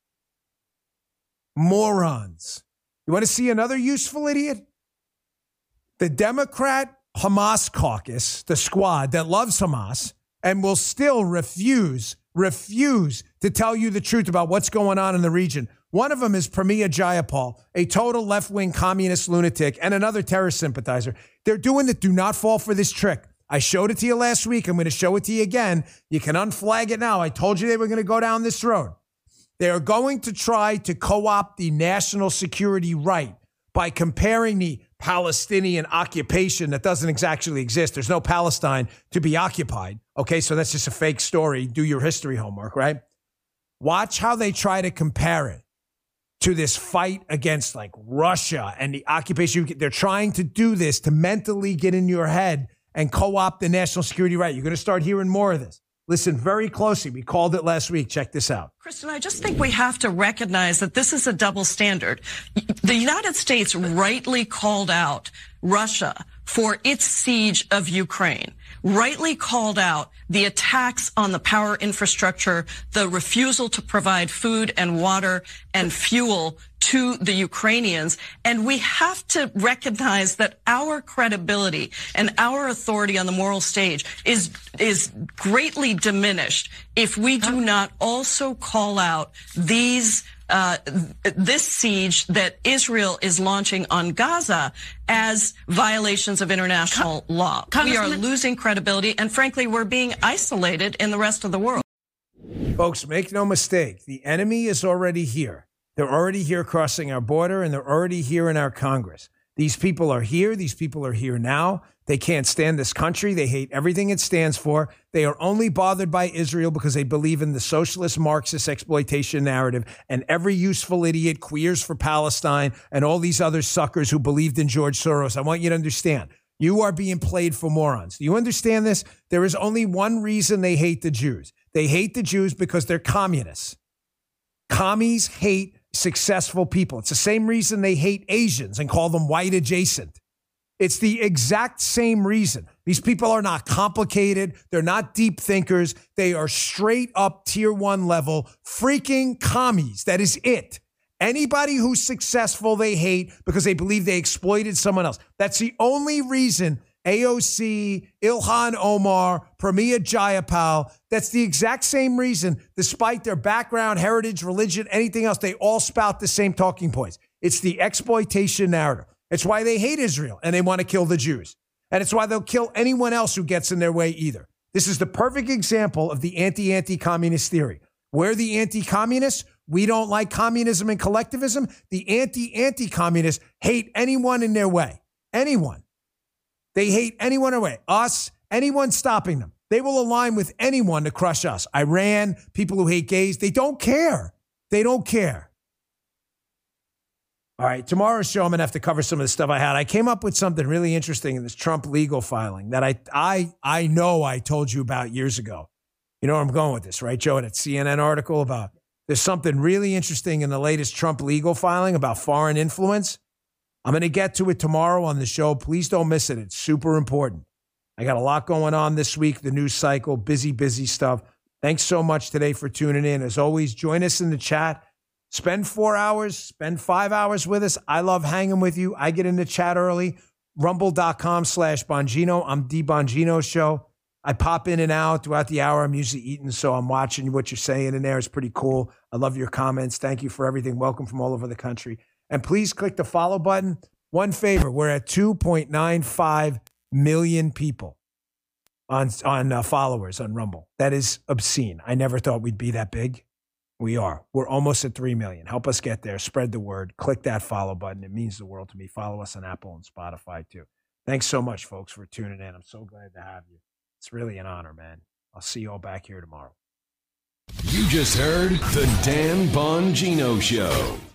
Morons. You want to see another useful idiot? The Democrat Hamas caucus, the squad that loves Hamas and will still refuse to tell you the truth about what's going on in the region. One of them is Pramila Jayapal, a total left-wing communist lunatic and another terrorist sympathizer. They're doing it. Do not fall for this trick. I showed it to you last week. I'm going to show it to you again. You can unflag it now. I told you they were going to go down this road. They are going to try to co-opt the national security right by comparing the Palestinian occupation that doesn't exactly exist. There's no Palestine to be occupied. Okay, so that's just a fake story. Do your history homework, right? Watch how they try to compare it to this fight against like Russia and the occupation. They're trying to do this to mentally get in your head and co-opt the national security right. You're going to start hearing more of this. Listen very closely. We called it last week. Check this out. Kristen, I just think we have to recognize that this is a double standard. The United States rightly called out Russia for its siege of Ukraine, rightly called out the attacks on the power infrastructure, the refusal to provide food and water and fuel to the Ukrainians. And we have to recognize that our credibility and our authority on the moral stage is greatly diminished if we do not also call out these this siege that Israel is launching on Gaza as violations of international law. We are losing credibility, and frankly, we're being isolated in the rest of the world. Folks, make no mistake. The enemy is already here. They're already here crossing our border, and they're already here in our Congress. These people are here. These people are here now. They can't stand this country. They hate everything it stands for. They are only bothered by Israel because they believe in the socialist Marxist exploitation narrative, and every useful idiot, queers for Palestine, and all these other suckers who believed in George Soros. I want you to understand, you are being played for morons. Do you understand this? There is only one reason they hate the Jews. They hate the Jews because they're communists. Commies hate successful people. It's the same reason they hate Asians and call them white adjacent. It's the exact same reason. These people are not complicated. They're not deep thinkers. They are straight up tier 1 level freaking commies. That is it. Anybody who's successful, they hate because they believe they exploited someone else. That's the only reason AOC, Ilhan Omar, Pramila Jayapal, that's the exact same reason, despite their background, heritage, religion, anything else, they all spout the same talking points. It's the exploitation narrative. It's why they hate Israel and they want to kill the Jews. And it's why they'll kill anyone else who gets in their way either. This is the perfect example of the anti-communist theory. We're the anti-communists. We don't like communism and collectivism. The anti-communists hate anyone in their way. Anyone. They hate anyone in their way. Us, anyone stopping them. They will align with anyone to crush us. Iran, people who hate gays, they don't care. They don't care. All right, tomorrow's show, I'm going to have to cover some of the stuff I had. I came up with something really interesting in this Trump legal filing that I know I told you about years ago. You know where I'm going with this, right, Joe? That CNN article about there's something really interesting in the latest Trump legal filing about foreign influence. I'm going to get to it tomorrow on the show. Please don't miss it. It's super important. I got a lot going on this week, the news cycle, busy stuff. Thanks so much today for tuning in. As always, join us in the chat. Spend 4 hours, spend 5 hours with us. I love hanging with you. I get in the chat early. Rumble.com/Bongino. I'm D Bongino Show. I pop in and out throughout the hour. I'm usually eating, so I'm watching what you're saying in there. It's pretty cool. I love your comments. Thank you for everything. Welcome from all over the country. And please click the follow button. One favor, we're at 2.95 million people on followers on Rumble. That is obscene. I never thought we'd be that big. We are. We're almost at 3 million. Help us get there. Spread the word. Click that follow button. It means the world to me. Follow us on Apple and Spotify too. Thanks so much, folks, for tuning in. I'm so glad to have you. It's really an honor, man. I'll see you all back here tomorrow. You just heard the Dan Bongino Show.